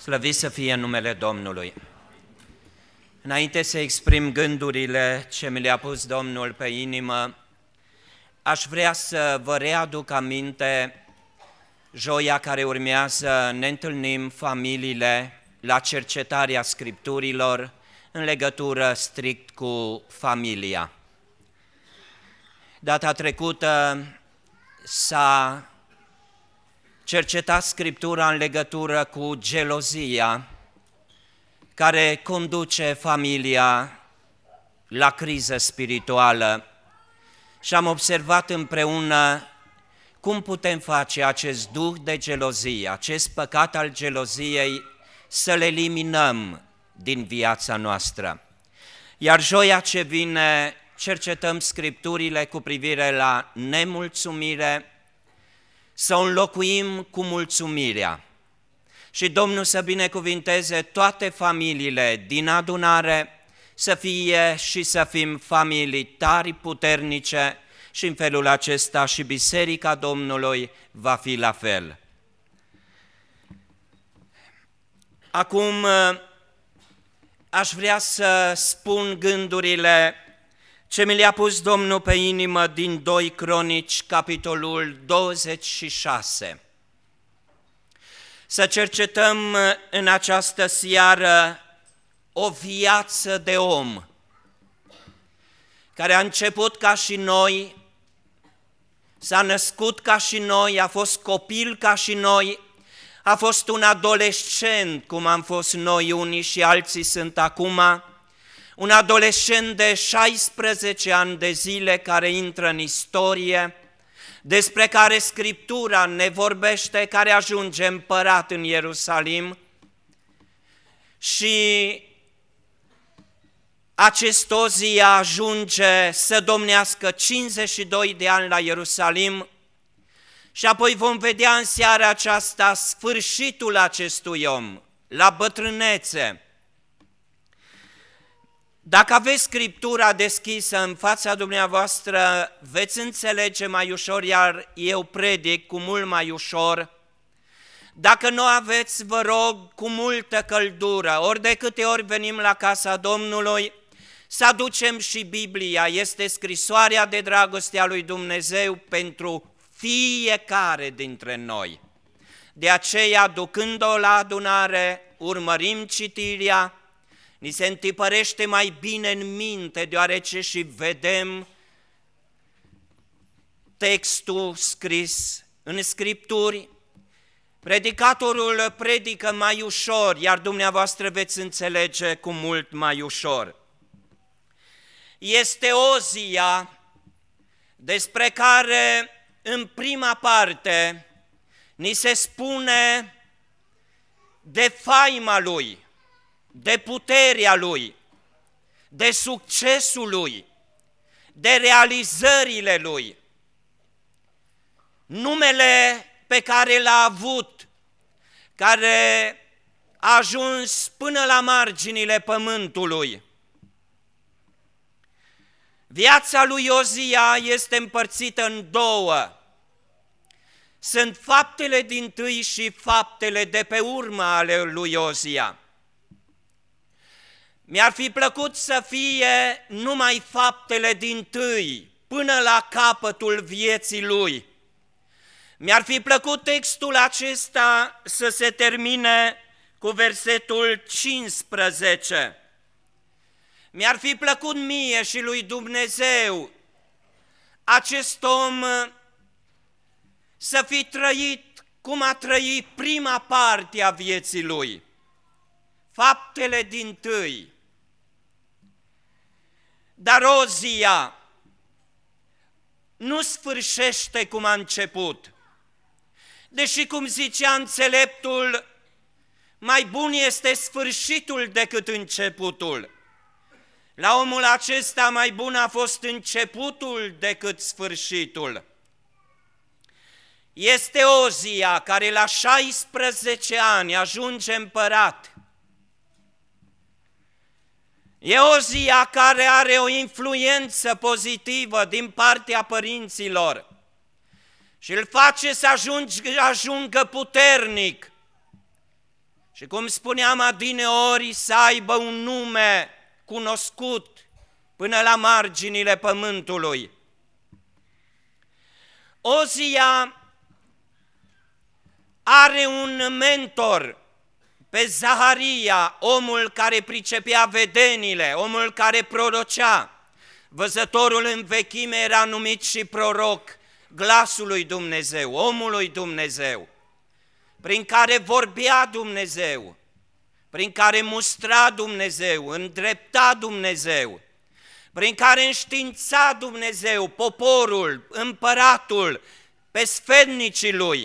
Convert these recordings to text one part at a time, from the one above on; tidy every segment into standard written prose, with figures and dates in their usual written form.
Slăvit să fie numele Domnului! Înainte să exprim gândurile ce mi le-a pus Domnul pe inimă, aș vrea să vă readuc aminte, joia care urmează ne întâlnim familiile la cercetarea Scripturilor în legătură strict cu familia. Data trecută s-a cercetat Scriptura în legătură cu gelozia care conduce familia la criză spirituală și am observat împreună cum putem face acest duh de gelozie, acest păcat al geloziei, să-l eliminăm din viața noastră. Iar joia ce vine, cercetăm Scripturile cu privire la nemulțumire, să o înlocuim cu mulțumirea. Și Domnul să binecuvinteze toate familiile din adunare, să fie și să fim familii tari, puternice și în felul acesta și Biserica Domnului va fi la fel. Acum aș vrea să spun gândurile ce mi le-a pus Domnul pe inimă din 2 Cronici, capitolul 26. Să cercetăm în această seară o viață de om care a început ca și noi, s-a născut ca și noi, a fost copil ca și noi, a fost un adolescent cum am fost noi unii și alții sunt acum, un adolescent de 16 ani de zile care intră în istorie, despre care Scriptura ne vorbește, care ajunge împărat în Ierusalim și acest Ozia ajunge să domnească 52 de ani la Ierusalim și apoi vom vedea în seara aceasta sfârșitul acestui om, la bătrânețe. Dacă aveți Scriptura deschisă în fața dumneavoastră, veți înțelege mai ușor, iar eu predic cu mult mai ușor. Dacă nu aveți, vă rog, cu multă căldură, ori de câte ori venim la casa Domnului, să aducem și Biblia, este scrisoarea de dragoste a lui Dumnezeu pentru fiecare dintre noi. De aceea, ducând-o la adunare, urmărim citirea, ni se întipărește mai bine în minte, deoarece și vedem textul scris în Scripturi. Predicatorul predică mai ușor, iar dumneavoastră veți înțelege cu mult mai ușor. Este Ozia despre care în prima parte ni se spune de faima lui, de puterea lui, de succesul lui, de realizările lui. Numele pe care l-a avut, care a ajuns până la marginile pământului. Viața lui Ozia este împărțită în două. Sunt faptele dintâi și faptele de pe urmă ale lui Ozia. Mi-ar fi plăcut să fie numai faptele dintâi, până la capătul vieții lui. Mi-ar fi plăcut textul acesta să se termine cu versetul 15. Mi-ar fi plăcut mie și lui Dumnezeu acest om să fi trăit cum a trăit prima parte a vieții lui. Faptele dintâi. Dar Ozia nu sfârșește cum a început. Deși, cum zicea înțeleptul, mai bun este sfârșitul decât începutul. La omul acesta mai bun a fost începutul decât sfârșitul. Este Ozia care la 16 ani ajunge împărat. E Ozia care are o influență pozitivă din partea părinților și îl face să ajungă puternic și, cum spuneam adineori, să aibă un nume cunoscut până la marginile pământului. Ozia are un mentor pe Zaharia, omul care pricepea vedenile, omul care prorocea. Văzătorul în vechime era numit și proroc, glasul lui Dumnezeu, omul lui Dumnezeu, prin care vorbea Dumnezeu, prin care mustra Dumnezeu, îndrepta Dumnezeu, prin care înștiința Dumnezeu poporul, împăratul, pe sfetnicii lui.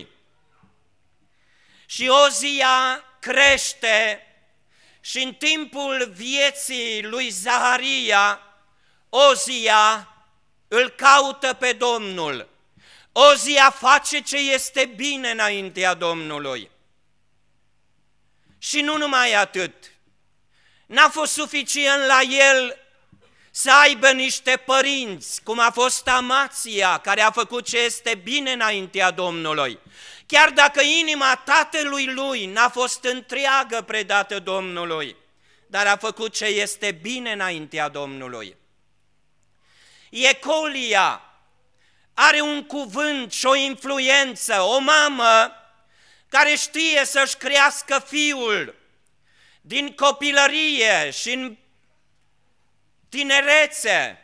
Și Ozia crește și în timpul vieții lui Zaharia, Ozia îl caută pe Domnul. Ozia face ce este bine înaintea Domnului. Și nu numai atât, n-a fost suficient la el să aibă niște părinți, cum a fost Amația, care a făcut ce este bine înaintea Domnului. Chiar dacă inima tatălui lui n-a fost întreagă predată Domnului, dar a făcut ce este bine înaintea Domnului. Ecolia are un cuvânt și o influență, o mamă care știe să-și crească fiul din copilărie și în tinerețe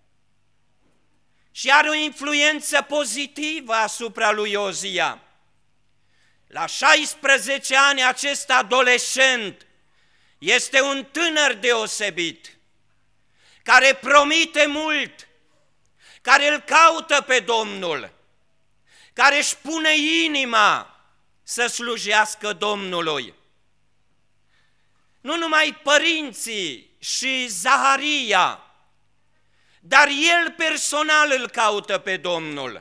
și are o influență pozitivă asupra lui Ozia. La 16 ani acest adolescent este un tânăr deosebit, care promite mult, care îl caută pe Domnul, care își pune inima să slujească Domnului. Nu numai părinții și Zaharia, dar el personal îl caută pe Domnul.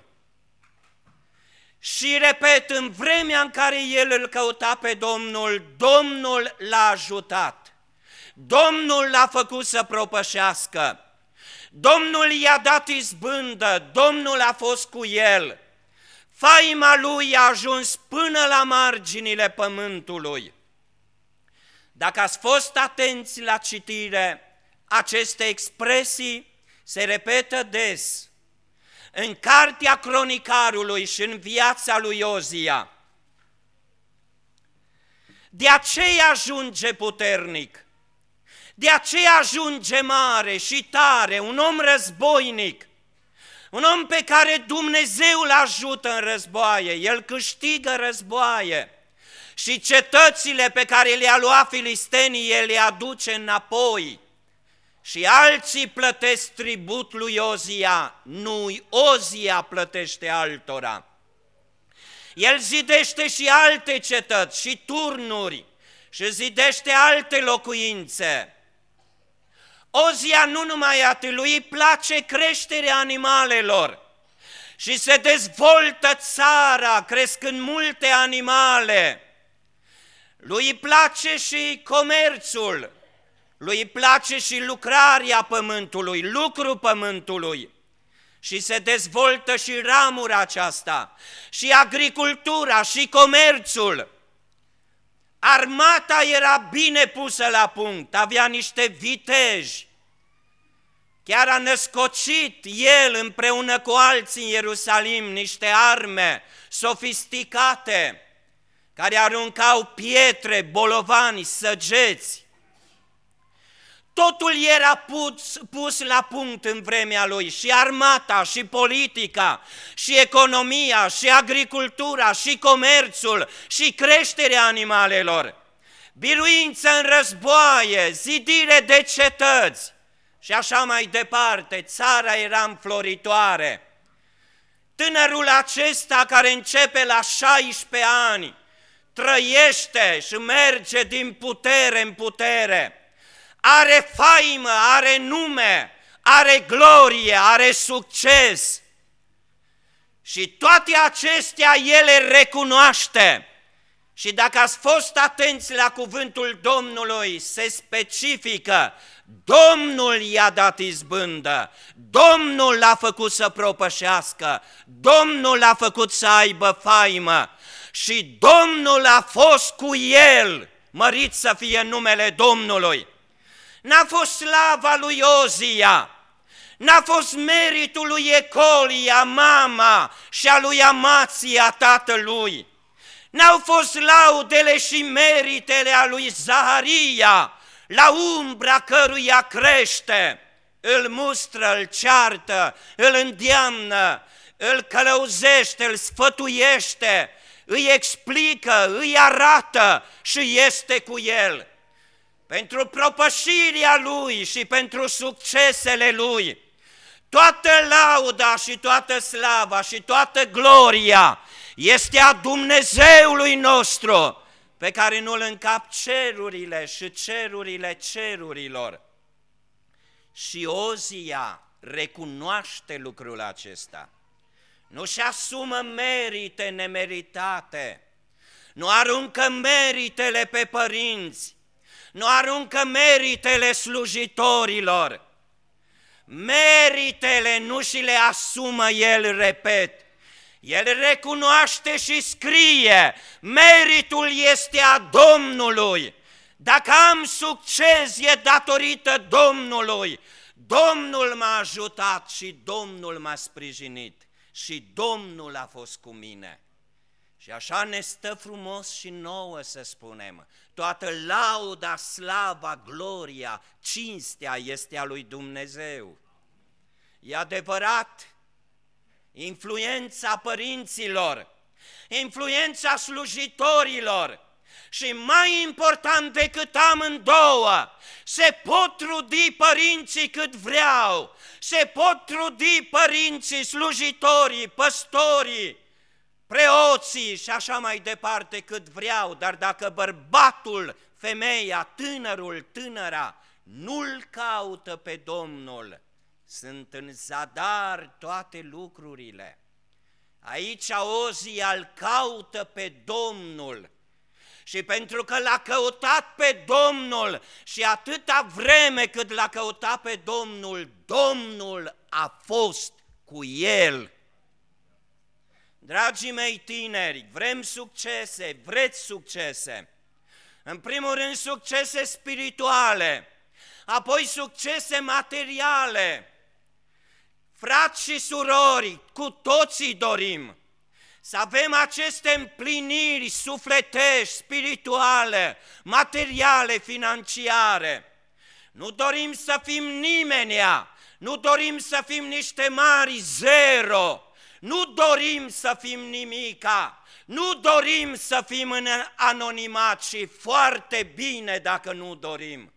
Și repet, în vremea în care el îl căuta pe Domnul, Domnul l-a ajutat. Domnul l-a făcut să propășească. Domnul i-a dat izbândă, Domnul a fost cu el. Faima lui a ajuns până la marginile pământului. Dacă ați fost atenți la citire, aceste expresii se repetă des în cartea cronicarului și în viața lui Ozia. De aceea ajunge puternic, de aceea ajunge mare și tare, un om războinic, un om pe care Dumnezeu îl ajută în războaie, el câștigă războaie și cetățile pe care le-a luat filistenii, el le aduce înapoi. Și alții plătesc tribut lui Ozia, nu Ozia plătește altora. El zidește și alte cetăți și turnuri și zidește alte locuințe. Ozia nu numai atât, lui îi place creșterea animalelor și se dezvoltă țara, crescând multe animale. Lui îi place și comerțul, lui îi place și lucrarea pământului, lucrul pământului și se dezvoltă și ramura aceasta, și agricultura, și comerțul. Armata era bine pusă la punct, avea niște viteji. Chiar a născocit el împreună cu alții în Ierusalim niște arme sofisticate care aruncau pietre, bolovani, săgeți. Totul era pus la punct în vremea lui, și armata, și politica, și economia, și agricultura, și comerțul, și creșterea animalelor, biruință în războaie, zidire de cetăți și așa mai departe. Țara era înfloritoare. Tânărul acesta, care începe la 16 ani, trăiește și merge din putere în putere, are faimă, are nume, are glorie, are succes. Și toate acestea el le recunoaște. Și dacă ați fost atenți la cuvântul Domnului, se specifică: Domnul i-a dat izbândă, Domnul l-a făcut să propășească, Domnul l-a făcut să aibă faimă și Domnul a fost cu el, mărit să fie numele Domnului. N-a fost slava lui Ozia, n-a fost meritul lui Ecolia, mama, și a lui Amația, tatălui. N-au fost laudele și meritele a lui Zaharia, la umbra căruia crește. Îl mustră, îl ceartă, îl îndeamnă, îl călăuzește, îl sfătuiește, îi explică, îi arată și este cu el. Pentru propășirea lui și pentru succesele lui, toată lauda și toată slava și toată gloria este a Dumnezeului nostru, pe care nu-L încap cerurile și cerurile cerurilor. Și Ozia recunoaște lucrul acesta. Nu-și asumă merite nemeritate, nu aruncă meritele pe părinți, nu aruncă meritele slujitorilor. Meritele nu și le asumă el, repet. El recunoaște și scrie, meritul este a Domnului. Dacă am succes e datorită Domnului. Domnul m-a ajutat și Domnul m-a sprijinit și Domnul a fost cu mine. Și așa ne stă frumos și nouă să spunem, toată lauda, slava, gloria, cinstea este a lui Dumnezeu. E adevărat, influența părinților, influența slujitorilor și mai important decât amândouă, se pot trudi părinții cât vreau, se pot trudi părinții, slujitorii, păstorii, preoții și așa mai departe cât vreau, dar dacă bărbatul, femeia, tânărul, tânăra nu-L caută pe Domnul, sunt în zadar toate lucrurile. Aici Ozia îl caută pe Domnul și pentru că l-a căutat pe Domnul și atâta vreme cât l-a căutat pe Domnul, Domnul a fost cu el. Dragii mei tineri, vrem succese, vreți succese. În primul rând succese spirituale, apoi succese materiale. Frați și surori, cu toții dorim să avem aceste împliniri sufletești, spirituale, materiale, financiare. Nu dorim să fim nimenea, nu dorim să fim niște mari zero, nu dorim să fim nimica, nu dorim să fim în anonimat și foarte bine dacă nu dorim.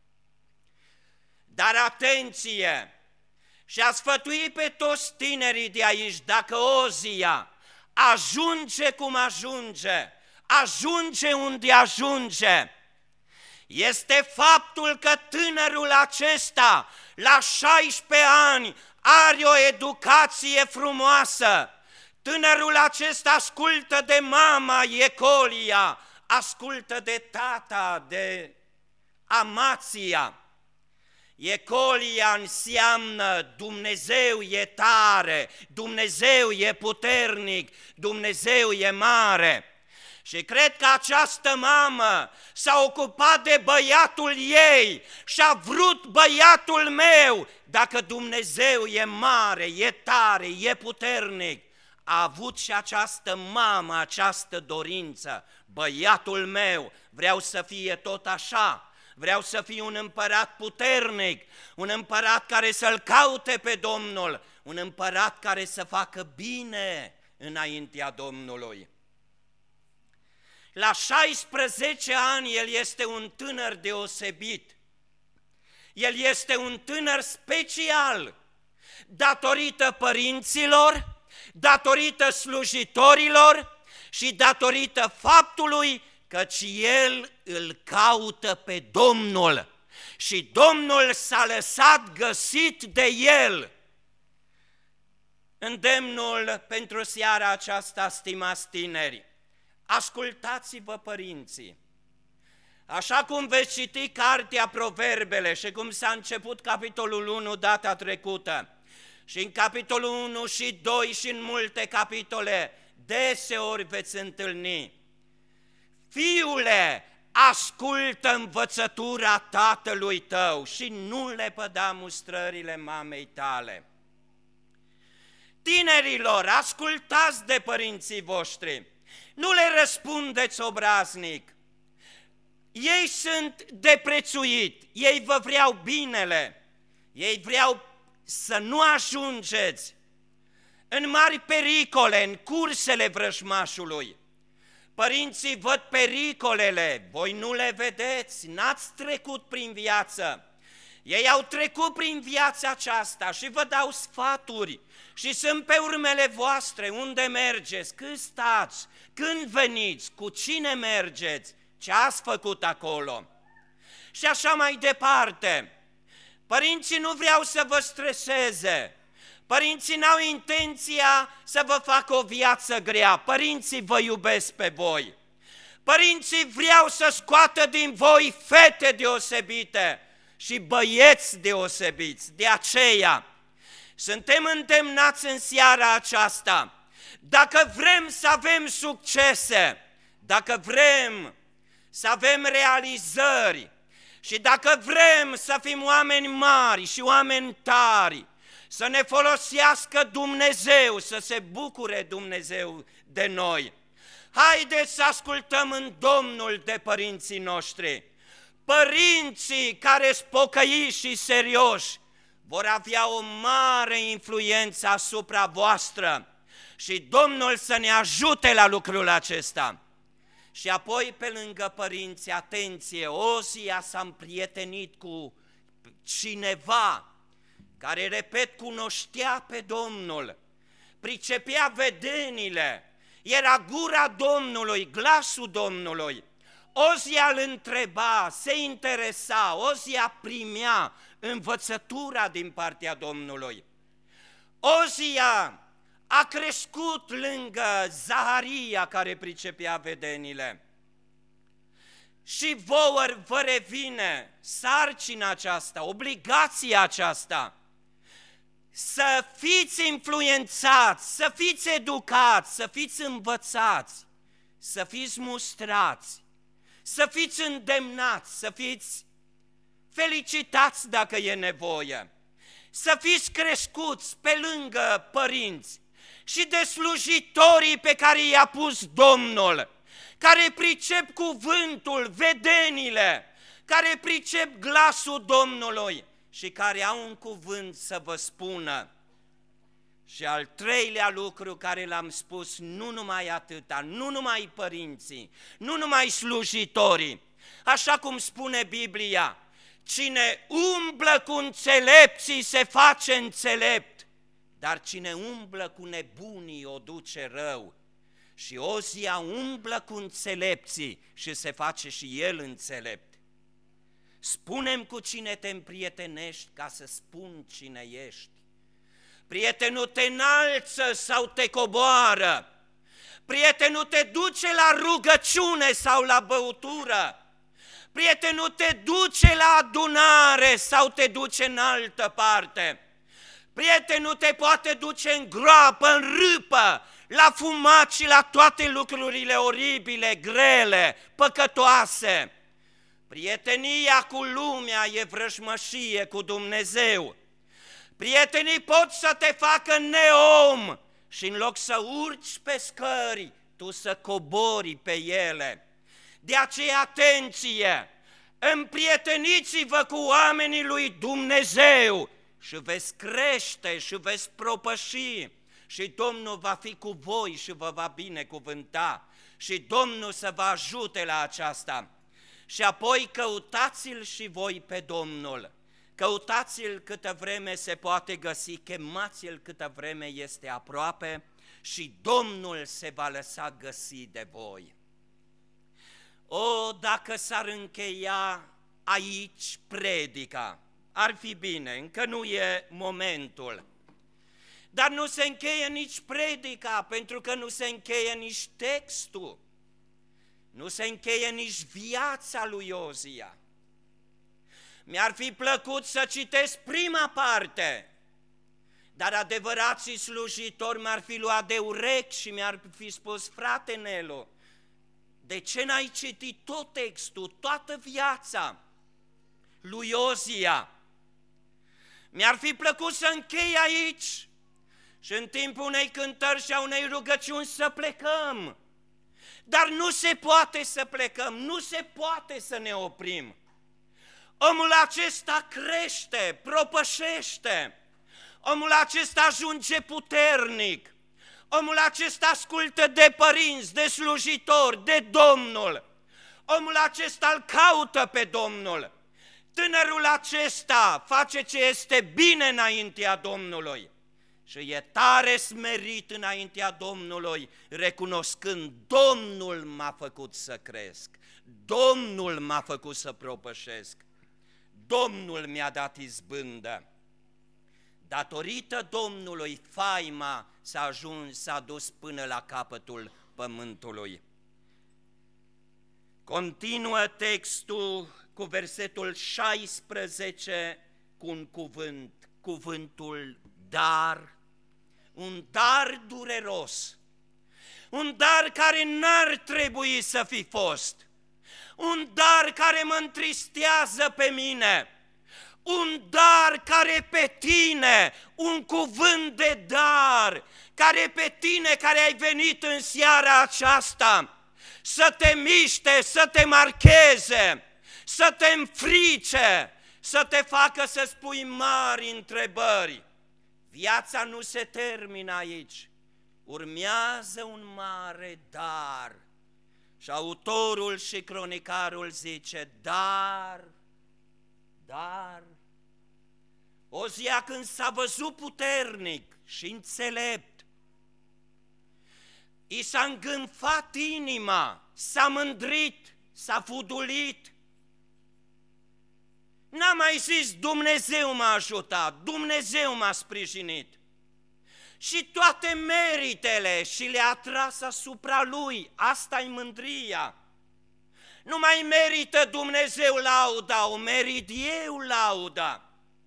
Dar atenție! Și a sfătuit pe toți tinerii de aici, dacă Ozia ajunge cum ajunge, ajunge unde ajunge, este faptul că tânărul acesta, la 16 ani, are o educație frumoasă. Tânărul acesta ascultă de mama Ecolia, ascultă de tata, de Amația. Ecolia înseamnă Dumnezeu e tare, Dumnezeu e puternic, Dumnezeu e mare. Și cred că această mamă s-a ocupat de băiatul ei și a vrut băiatul meu, dacă Dumnezeu e mare, e tare, e puternic, a avut și această mamă, această dorință, băiatul meu, vreau să fie tot așa. Vreau să fiu un împărat puternic, un împărat care să-L caute pe Domnul, un împărat care să facă bine înaintea Domnului. La 16 ani el este un tânăr deosebit, el este un tânăr special, datorită părinților, datorită slujitorilor și datorită faptului căci el îl caută pe Domnul și Domnul s-a lăsat găsit de el. Îndemnul pentru seara aceasta, stimați tineri, ascultați-vă părinții. Așa cum veți citi cartea Proverbele și cum s-a început capitolul 1 data trecută, și în capitolul 1 și 2 și în multe capitole, deseori veți întâlni: fiule, ascultă învățătura tatălui tău și nu lepăda mustrările mamei tale. Tinerilor, ascultați de părinții voștri, nu le răspundeți obraznic. Ei sunt de prețuit, ei vă vreau binele, ei vreau să nu ajungeți în mari pericole, în cursele vrăjmașului. Părinții văd pericolele, voi nu le vedeți, n-ați trecut prin viață. Ei au trecut prin viața aceasta și vă dau sfaturi și sunt pe urmele voastre, unde mergeți, când stați, când veniți, cu cine mergeți, ce ați făcut acolo. Și așa mai departe. Părinții nu vreau să vă streseze, părinții n-au intenția să vă facă o viață grea, părinții vă iubesc pe voi. Părinții vreau să scoată din voi fete deosebite și băieți deosebiți. De aceea suntem îndemnați în seara aceasta, dacă vrem să avem succese, dacă vrem să avem realizări și dacă vrem să fim oameni mari și oameni tari, să ne folosească Dumnezeu, să se bucure Dumnezeu de noi, haideți să ascultăm în Domnul de părinții noștri. Părinții care sunt pocăiți și serioși vor avea o mare influență asupra voastră și Domnul să ne ajute la lucrul acesta. Și apoi, pe lângă părinți, atenție, Ozia s-a împrietenit cu cineva care, repet, cunoștea pe Domnul, pricepea vedenile, era gura Domnului, glasul Domnului. Ozia îl întreba, se interesa, Ozia primea învățătura din partea Domnului. Ozia a crescut lângă Zaharia care pricepea vedenile. Și vouă vă revine sarcina aceasta, obligația aceasta, să fiți influențați, să fiți educați, să fiți învățați, să fiți mustrați, să fiți îndemnați, să fiți felicitați dacă e nevoie, să fiți crescuți pe lângă părinți și de slujitorii pe care i-a pus Domnul, care pricep cuvântul, vedenile, care pricep glasul Domnului și care au un cuvânt să vă spună. Și al treilea lucru care l-am spus, nu numai atâta, nu numai părinții, nu numai slujitorii, așa cum spune Biblia, cine umblă cu înțelepții se face înțelept, dar cine umblă cu nebunii o duce rău. Și Ozia umblă cu înțelepții și se face și el înțelept. Spune-mi cu cine te împrietenești ca să spun cine ești. Prietenul te înalță sau te coboară? Prietenul te duce la rugăciune sau la băutură? Prietenul te duce la adunare sau te duce în altă parte? Prietenul te poate duce în groapă, în râpă, la fumat și la toate lucrurile oribile, grele, păcătoase. Prietenia cu lumea e vrăjmășie cu Dumnezeu. Prietenii pot să te facă neom și în loc să urci pe scări, tu să cobori pe ele. De aceea, atenție, împrieteniți-vă cu oamenii lui Dumnezeu și veți crește și veți propăși și Domnul va fi cu voi și vă va binecuvânta și Domnul să vă ajute la aceasta. Și apoi căutați-l și voi pe Domnul. Căutați-l câtă vreme se poate găsi, chemați-l câtă vreme este aproape și Domnul se va lăsa găsi de voi. O, dacă s-ar încheia aici predica, ar fi bine, încă nu e momentul. Dar nu se încheie nici predica, pentru că nu se încheie nici textul, nu se încheie nici viața lui Ozia. Mi-ar fi plăcut să citesc prima parte, dar adevărații slujitori mi-ar fi luat de urechi și mi-ar fi spus, frate Nelu, de ce n-ai citit tot textul, toată viața lui Ozia? Mi-ar fi plăcut să închei aici și în timpul unei cântări și a unei rugăciuni să plecăm. Dar nu se poate să plecăm, nu se poate să ne oprim. Omul acesta crește, propășește, omul acesta ajunge puternic, omul acesta ascultă de părinți, de slujitori, de Domnul, omul acesta îl caută pe Domnul. Tânărul acesta face ce este bine înaintea Domnului și e tare smerit înaintea Domnului, recunoscând: Domnul m-a făcut să cresc, Domnul m-a făcut să propășesc, Domnul mi-a dat izbândă. Datorită Domnului, faima s-a dus până la capătul pământului. Continuă textul cu versetul 16 cu un cuvânt, cuvântul dar, un dar dureros, un dar care n-ar trebui să fi fost, un dar care mă întristează pe mine, un dar care pe tine, un cuvânt de dar, care pe tine care ai venit în seara aceasta să te miște, să te marcheze, să te înfrice, să te facă să spui mari întrebări. Viața nu se termină aici, urmează un mare dar. Și autorul și cronicarul zice: dar, Ozia, când s-a văzut puternic și înțelept, i s-a îngânfat inima, s-a mândrit, s-a fudulit. N-a mai zis: Dumnezeu m-a ajutat, Dumnezeu m-a sprijinit. Și toate meritele și le-a tras asupra lui, asta-i mândria. Nu mai merită Dumnezeu lauda, o merit eu lauda.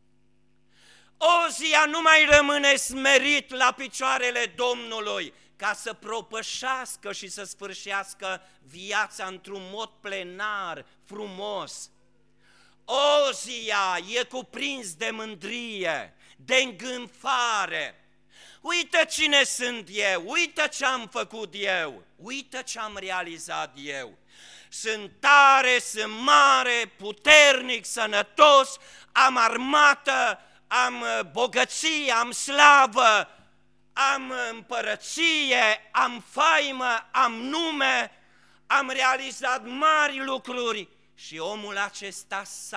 Ozia nu mai rămâne smerit la picioarele Domnului ca să propășească și să sfârșească viața într-un mod plenar, frumos. Ozia e cuprins de mândrie, de îngânfare. Uită cine sunt eu, uită ce am făcut eu, uită ce am realizat eu. Sunt tare, sunt mare, puternic, sănătos, am armată, am bogăție, am slavă, am împărăție, am faimă, am nume, am realizat mari lucruri. Și omul acesta s-a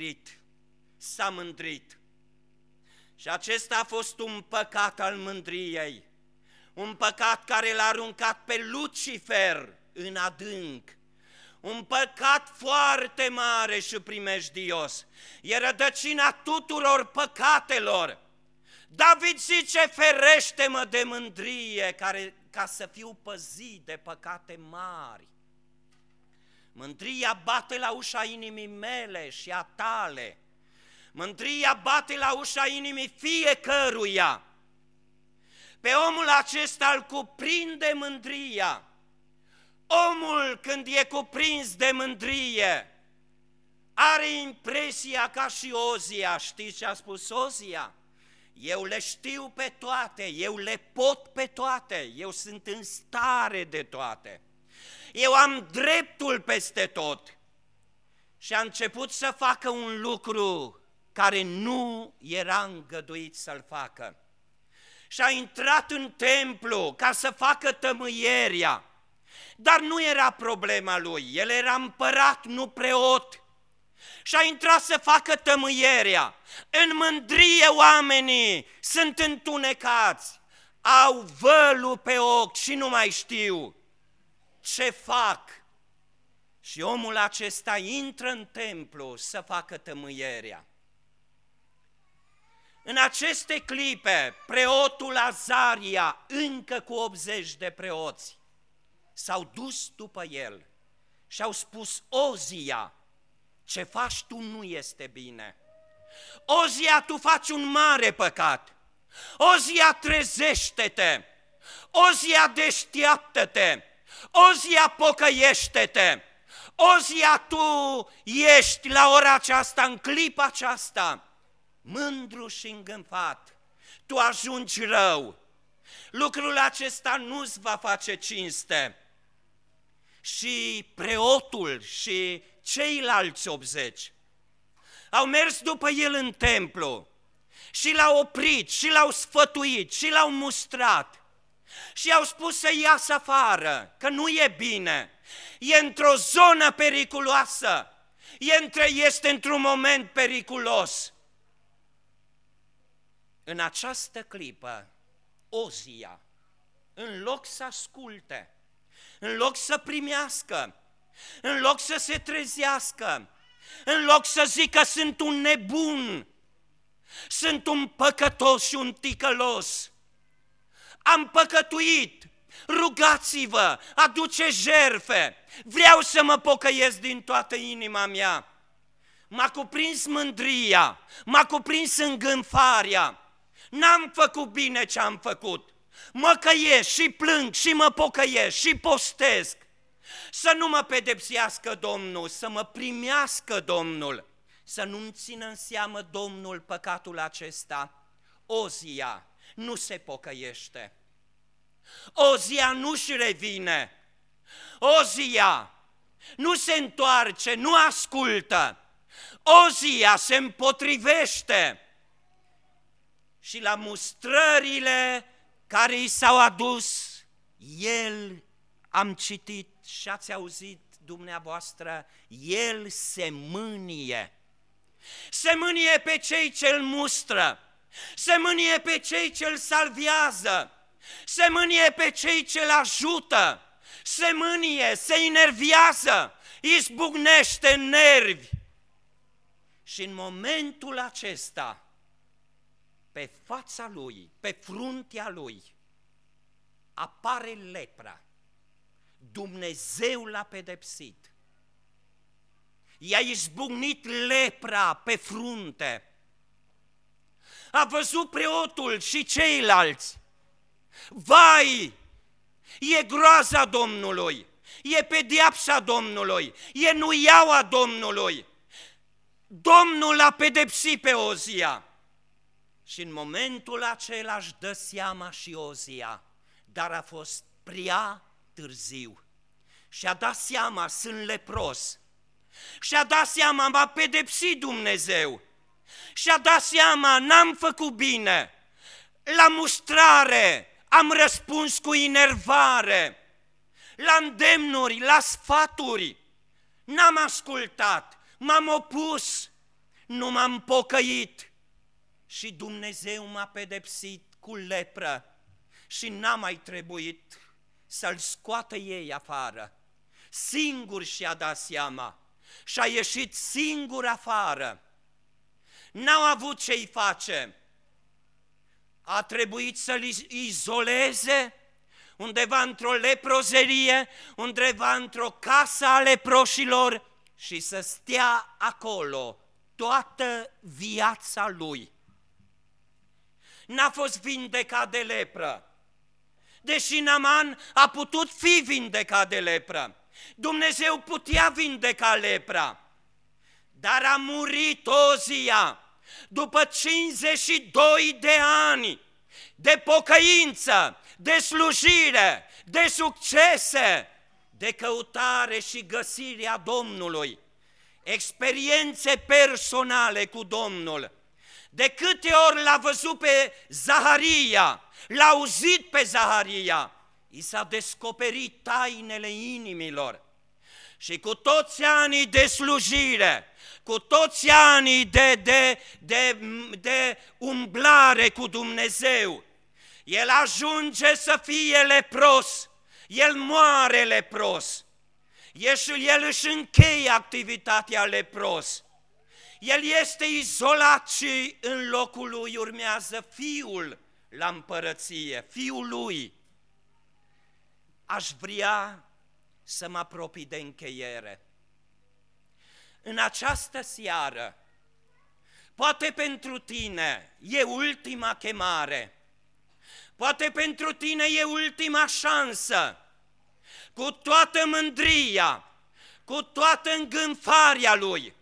mândrit. Și acesta a fost un păcat al mândriei, un păcat care l-a aruncat pe Lucifer în adânc, un păcat foarte mare și primejdios, e rădăcina tuturor păcatelor. David zice: ferește-mă de mândrie, ca să fiu păzit de păcate mari. Mândria bate la ușa inimii mele și a tale. Mândria bate la ușa inimii fiecăruia. Pe omul acesta îl cuprinde mândria. Omul, când e cuprins de mândrie, are impresia ca și Ozia. Știți ce a spus Ozia? Eu le știu pe toate, eu le pot pe toate, eu sunt în stare de toate. Eu am dreptul peste tot. Și a început să facă un lucru care nu era îngăduit să-l facă. Și a intrat în templu ca să facă tămâieria. Dar nu era problema lui, el era împărat, nu preot. Și a intrat să facă tămâieria. În mândrie oamenii sunt întunecați, au vălul pe ochi și nu mai știu ce fac. Și omul acesta intră în templu să facă tămâieria. În aceste clipe, preotul Azaria, încă cu 80 de preoți, s-au dus după el și au spus: Ozia, ce faci tu nu este bine. Ozia, tu faci un mare păcat. Ozia, trezește-te. Ozia, deșteaptă-te. Ozia, pocăiește-te! Ozia, tu ești la ora aceasta, în clipa aceasta, mândru și îngânfat. Tu ajungi rău. Lucrul acesta nu-ți va face cinste. Și preotul și ceilalți 80 au mers după el în templu și l-au oprit și l-au sfătuit și l-au mustrat și au spus să iasă afară, că nu e bine, e într-o zonă periculoasă, este într-un moment periculos. În această clipă, Ozia, în loc să asculte, în loc să primească, în loc să se trezească, în loc să zică sunt un nebun, sunt un păcătos și un ticălos, am păcătuit, rugați-vă, aduce jertfe, vreau să mă pocăiesc din toată inima mea. M-a cuprins mândria, m-a cuprins îngânfarea, n-am făcut bine ce am făcut, mă căiesc și plâng și mă pocăiesc și postesc. Să nu mă pedepsească Domnul, să mă primească Domnul, să nu-mi țină în seamă Domnul păcatul acesta. Ozia nu se pocăiește, Ozia nu-și revine, Ozia nu se întoarce, nu ascultă, Ozia se împotrivește și la mustrările care i s-au adus, el, am citit și ați auzit dumneavoastră, el se mânie. Se mânie pe cei ce-l mustră, se mânie pe cei ce-l salvează, se mânie pe cei ce-l ajută, se mânie, se enervează, izbucnește în nervi. Și în momentul acesta, pe fața lui, pe fruntea lui, apare lepra. Dumnezeu l-a pedepsit. I-a izbucnit lepra pe frunte. A văzut preotul și ceilalți. Vai, e groaza Domnului, e pedeapsa Domnului, e nuiaua Domnului. Domnul l-a pedepsit pe Ozia. Și în momentul acela își dă seama și Ozia, dar a fost prea târziu. Și-a dat seama, sunt lepros. Și-a dat seama, m-a pedepsit Dumnezeu. Și-a dat seama, n-am făcut bine. La mustrare am răspuns cu inervare. La îndemnuri, la sfaturi, n-am ascultat, m-am opus, nu m-am pocăit. Și Dumnezeu m-a pedepsit cu lepră și n-a mai trebuit să-l scoată ei afară. Singur și-a dat seama și a ieșit singur afară. N-au avut ce-i face. A trebuit să-l izoleze undeva într-o leprozerie, undeva într-o casă a leproșilor și să stea acolo toată viața lui. N-a fost vindecat de lepră, deși Naaman a putut fi vindecat de lepră. Dumnezeu putea vindeca lepra, dar a murit Ozia după 52 de ani de pocăință, de slujire, de succese, de căutare și găsirea Domnului, experiențe personale cu Domnul. De câte ori l-a văzut pe Zaharia, l-a auzit pe Zaharia, i s-a descoperit tainele inimilor. Și cu toți anii de slujire, cu toți anii de umblare cu Dumnezeu, el ajunge să fie lepros, el moare lepros, el își încheie activitatea lepros. El este izolat și în locul lui urmează fiul la împărăție, fiul lui. Aș vrea să mă apropii de încheiere. În această seară, poate pentru tine e ultima chemare, poate pentru tine e ultima șansă, cu toată mândria, cu toată îngânfarea lui,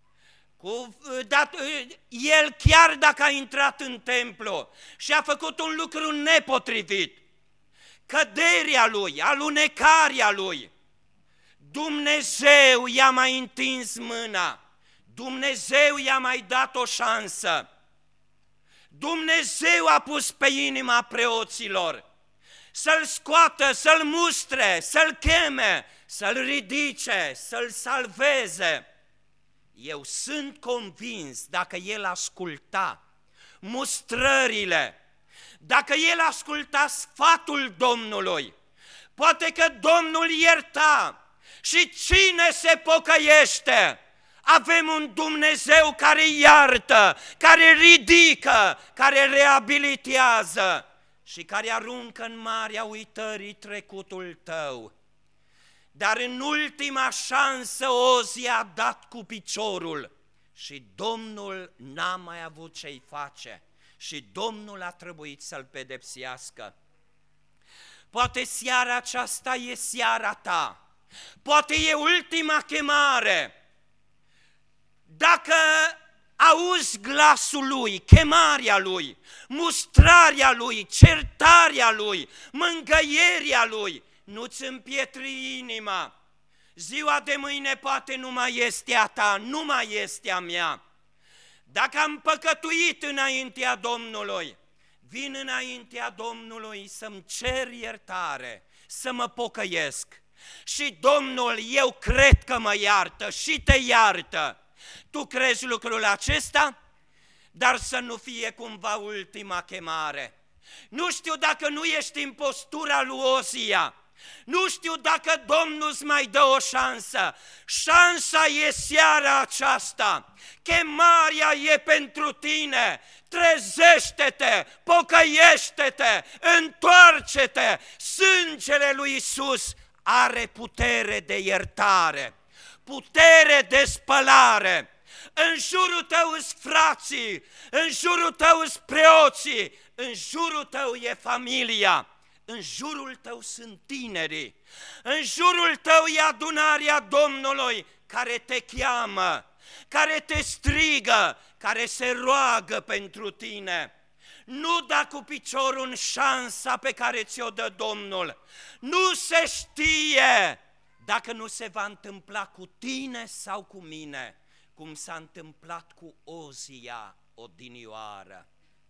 el chiar dacă a intrat în templu și a făcut un lucru nepotrivit, căderea lui, alunecarea lui, Dumnezeu i-a mai întins mâna, Dumnezeu i-a mai dat o șansă, Dumnezeu a pus pe inima preoților să-l scoată, să-l mustre, să-l cheme, să-l ridice, să-l salveze. Eu sunt convins, dacă el asculta mustrările, dacă el asculta sfatul Domnului, poate că Domnul ierta. Și cine se pocăiește? Avem un Dumnezeu care iartă, care ridică, care reabilitează și care aruncă în marea uitării trecutul tău. Dar în ultima șansă Ozia a dat cu piciorul și Domnul n-a mai avut ce-i face și Domnul a trebuit să-l pedepsească. Poate seara aceasta e seara ta, poate e ultima chemare. Dacă auzi glasul lui, chemarea lui, mustrarea lui, certarea lui, mângâierea lui, nu-ți împietri inima. Ziua de mâine poate nu mai este a ta, nu mai este a mea. Dacă am păcătuit înaintea Domnului, vin înaintea Domnului să-mi cer iertare, să mă pocăiesc. Și Domnul, eu cred că mă iartă și te iartă. Tu crezi lucrul acesta? Dar să nu fie cumva ultima chemare. Nu știu dacă nu ești în postura lui Ozia, nu știu dacă Domnul îți mai dă o șansă. Șansa e seara aceasta, chemarea e pentru tine. Trezește-te, pocăiește-te, întoarce-te. Sângele lui Iisus are putere de iertare, putere de spălare. În jurul tău îs frații, în jurul tău îs preoții, în jurul tău e familia, în jurul tău sunt tinerii, în jurul tău e adunarea Domnului care te cheamă, care te strigă, care se roagă pentru tine. Nu da cu piciorul în șansa pe care ți-o dă Domnul. Nu se știe dacă nu se va întâmpla cu tine sau cu mine, cum s-a întâmplat cu Ozia odinioară.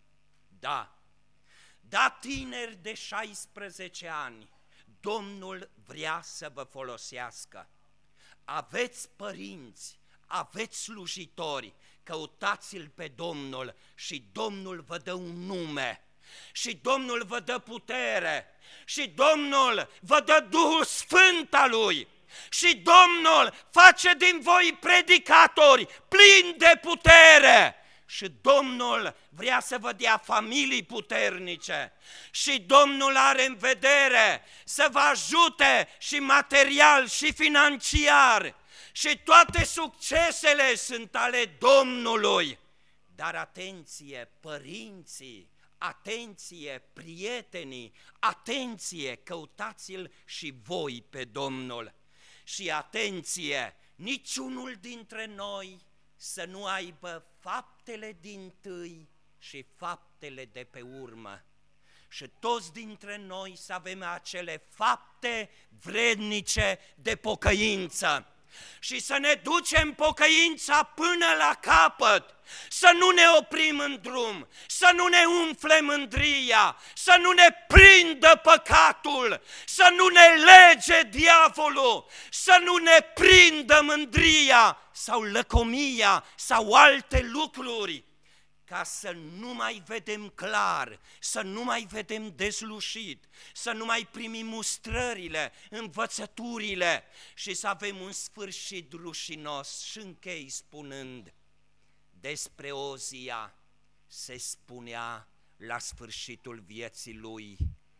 Da, tineri de 16 ani, Domnul vrea să vă folosească. Aveți părinți, aveți slujitori, căutați-L pe Domnul și Domnul vă dă un nume, și Domnul vă dă putere, și Domnul vă dă Duhul Sfânt al Lui, și Domnul face din voi predicatori plini de putere, și Domnul vrea să vă dea familii puternice, și Domnul are în vedere să vă ajute și material și financiar, și toate succesele sunt ale Domnului. Dar atenție, părinții, atenție, prietenii, atenție, căutați-L și voi pe Domnul. Și atenție, niciunul dintre noi să nu aibă faptele dintâi și faptele de pe urmă. Și toți dintre noi să avem acele fapte vrednice de pocăință și să ne ducem pocăința până la capăt, să nu ne oprim în drum, să nu ne umfle mândria, să nu ne prindă păcatul, să nu ne lege diavolul, să nu ne prindă mândria sau lăcomia sau alte lucruri, ca să nu mai vedem clar, să nu mai vedem dezlușit, să nu mai primim mustrările, învățăturile și să avem un sfârșit rușinos. Și închei spunând, despre Ozia se spunea la sfârșitul vieții lui,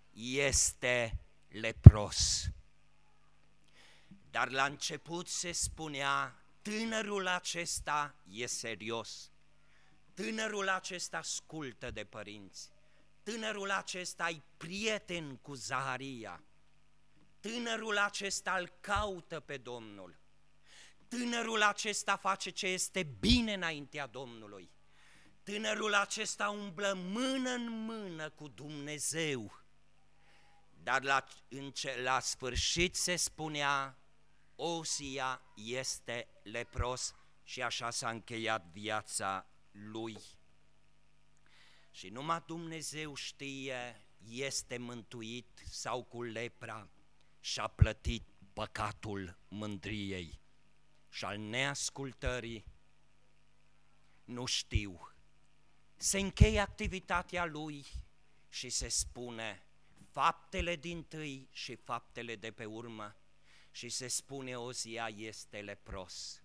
este lepros. Dar la început se spunea, tânărul acesta e serios. Tânărul acesta ascultă de părinți, tânărul acesta e prieten cu Zaharia. Tânărul acesta îl caută pe Domnul. Tânărul acesta face ce este bine înaintea Domnului. Tânărul acesta umblă mână în mână cu Dumnezeu. Dar la sfârșit se spunea, Ozia este lepros și așa s-a încheiat viața lui. Și numai Dumnezeu știe, este mântuit sau cu lepra și-a plătit păcatul mândriei și al neascultării. Nu știu. Se încheie activitatea lui și se spune faptele dintâi și faptele de pe urmă și se spune Ozia este lepros.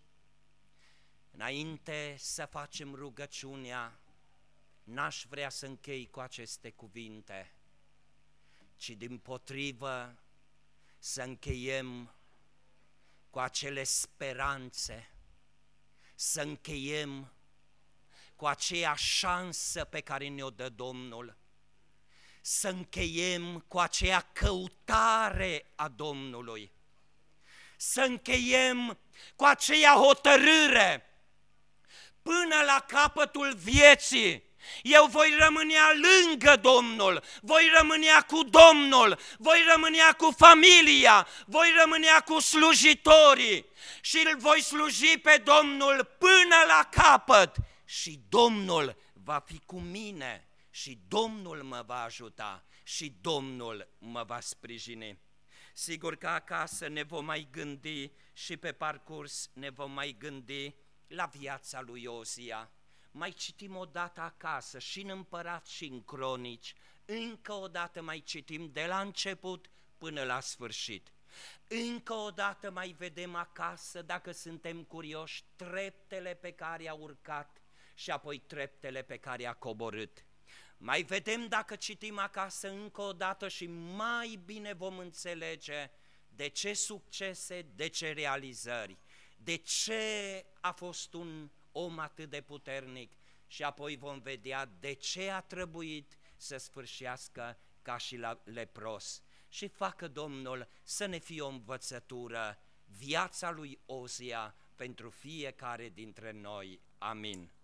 Înainte să facem rugăciunea, n-aș vrea să închei cu aceste cuvinte, ci dimpotrivă să încheiem cu acele speranțe, să încheiem cu aceea șansă pe care ne-o dă Domnul, să încheiem cu aceea căutare a Domnului, să încheiem cu aceea hotărâre până la capătul vieții. Eu voi rămânea lângă Domnul, voi rămânea cu Domnul, voi rămânea cu familia, voi rămânea cu slujitorii și îl voi sluji pe Domnul până la capăt și Domnul va fi cu mine și Domnul mă va ajuta și Domnul mă va sprijini. Sigur că acasă ne vom mai gândi și pe parcurs ne vom mai gândi la viața lui Ozia. Mai citim o dată acasă și în Împărat și în Cronici, încă o dată mai citim de la început până la sfârșit. Încă o dată mai vedem acasă, dacă suntem curioși, treptele pe care a urcat și apoi treptele pe care a coborât. Mai vedem dacă citim acasă încă o dată și mai bine vom înțelege de ce succese, de ce realizări, de ce a fost un om atât de puternic și apoi vom vedea de ce a trebuit să sfârșească ca și la lepros. Și facă Domnul să ne fie o învățătură viața lui Ozia pentru fiecare dintre noi. Amin.